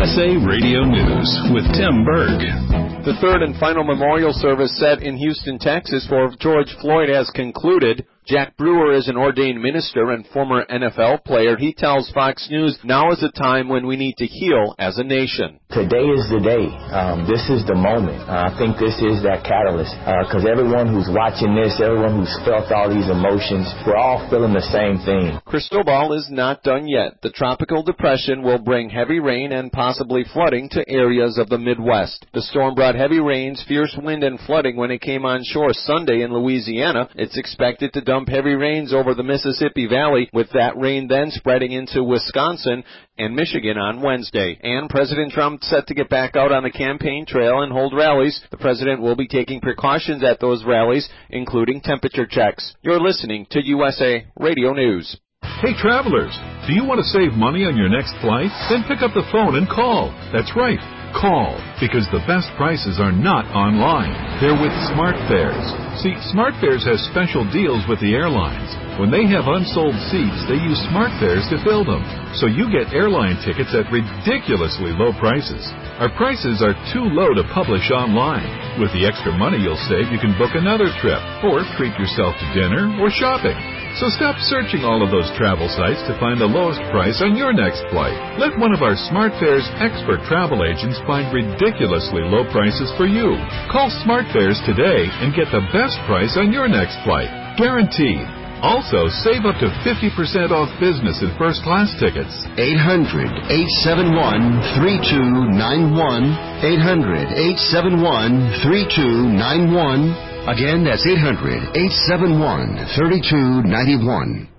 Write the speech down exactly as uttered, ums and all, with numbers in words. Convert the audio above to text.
S A Radio News with Tim Berg. The third and final memorial service set in Houston, Texas for George Floyd has concluded. Jack Brewer is an ordained minister and former N F L player. He tells Fox News, now is the time when we need to heal as a nation. Today is the day. Um, this is the moment. Uh, I think this is that catalyst because uh, everyone who's watching this, everyone who's felt all these emotions, we're all feeling the same thing. Cristobal is not done yet. The tropical depression will bring heavy rain and possibly flooding to areas of the Midwest. The storm brought heavy rains, fierce wind, and flooding when it came on shore Sunday in Louisiana. It's expected to dump heavy rains over the Mississippi Valley, with that rain then spreading into Wisconsin and Michigan on Wednesday. And President Trump set to get back out on the campaign trail and hold rallies. The president will be taking precautions at those rallies, including temperature checks. You're listening to U S A Radio News. Hey travelers, do you want to save money on your next flight? Then pick up the phone and call. That's right. Call, because the best prices are not online. They're with SmartFares. See, SmartFares has special deals with the airlines. When they have unsold seats, they use SmartFares to fill them. So you get airline tickets at ridiculously low prices. Our prices are too low to publish online. With the extra money you'll save, you can book another trip, or treat yourself to dinner or shopping. So stop searching all of those travel sites to find the lowest price on your next flight. Let one of our SmartFares expert travel agents find ridiculously low prices for you. Call SmartFares today and get the best price on your next flight. Guaranteed. Also, save up to fifty percent off business and first class tickets. eight hundred, eight seven one, three two nine one. eight hundred, eight seven one, three two nine one. Again, that's eight hundred, eight seven one, three two nine one.